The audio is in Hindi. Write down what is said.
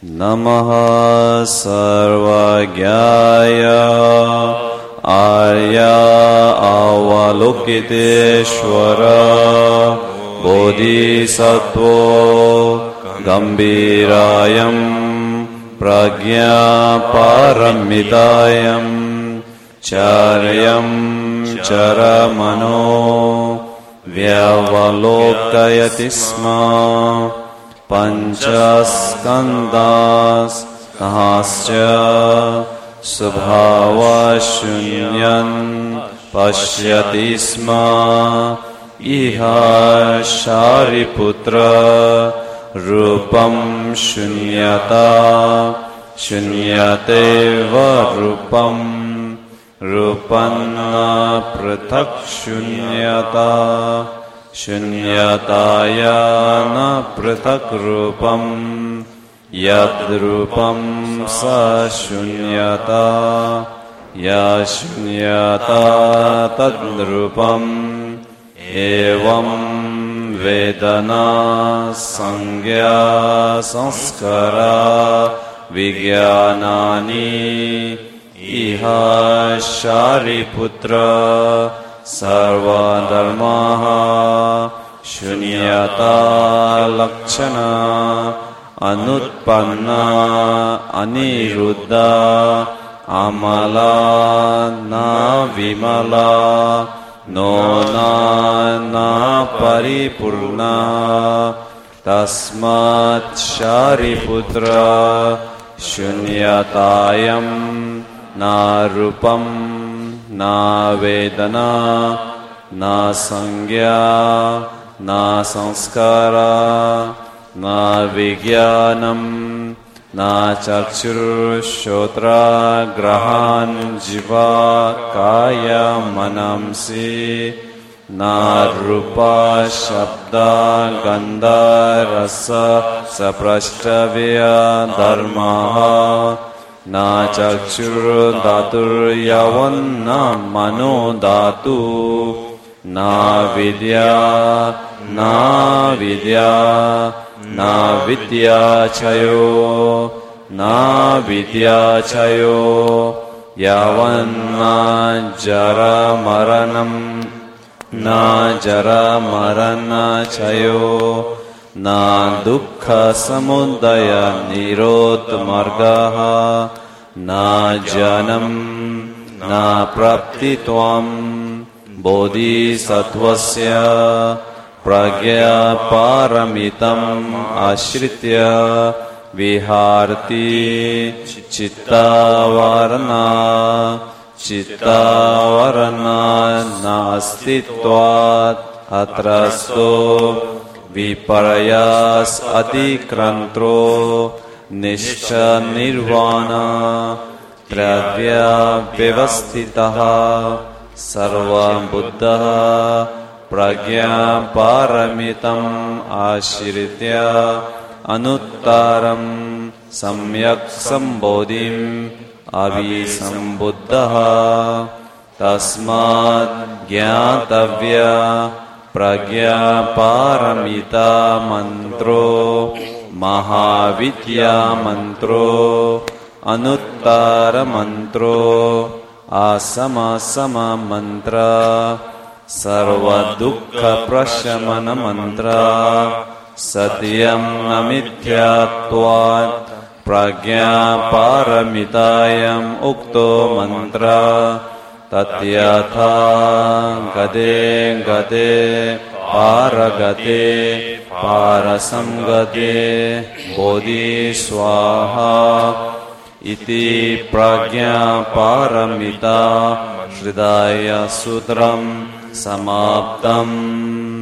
नमः सर्वज्ञाय आर्य अवलोकितेश्वर बोधिसत्वो गंभीरायं प्रज्ञापारमितायं चार्यं चरमनो व्यवलोकयति स्म पंचस्कन्धाश्च स्वभावशून्यं पश्यति स्म इह शारिपुत्र रूपं शून्यता शून्यतेव रूपं रूपन्न पृथक् शून्यता शून्यताया न पृथक् रूपं यद्रूपं स शून्यता या शून्यता तद्रूपम् एवं वेदना संज्ञा संस्कारा विज्ञानानि इह शारिपुत्र सर्वधर्माः शून्यता लक्षणा अनुत्पन्ना अनिरुद्धा अमला न विमला नो न परिपूर्णा तस्मात् शारिपुत्र शून्यतायं न रूपं न वेदना न संज्ञा न संस्कारा न विज्ञानम् न चक्षुश्रोत्रग्रहान् जिह्वा काय मनंसि न रूपा शब्द गन्ध रस स्पर्शव्य धर्मः न चक्षुर्धातुर्यवन्न मनो धातु न विद्या न विद्या न विद्याक्षयो न विद्याक्षयो यावन्न जरामरणं न जरामरणक्षयो न दुःखसमुदय निरोधमार्गः न जन्म न प्राप्तित्वं बोधिसत्त्वस्य प्रज्ञापारमितम् आश्रित्य विहारति चित्तावरणा नास्तित्वात् अत्रस्तो विपर्यास अतिक्रान्तो निश्चनिर्वाण त्रव्यव्यवस्थितः सर्वबुद्धः प्रज्ञापारमितम् आश्रित्य अनुत्तरं सम्यक् सम्बोधिम् अभिसम्बुद्धः तस्मात् ज्ञातव्य प्रज्ञापारमिता मन्त्रो महाविद्या मन्त्रो अनुत्तर मन्त्रो असम मन्त्र सर्वदुःख प्रशमन मन्त्र सत्यं अमिथ्यात्वात् प्रज्ञापारमितायम् उक्तो मन्त्र तत्यथा गते गते पारगते पारसंगते बोधि स्वाहा इति प्रज्ञापारमिता हृदय सूत्रम् समाप्तम्।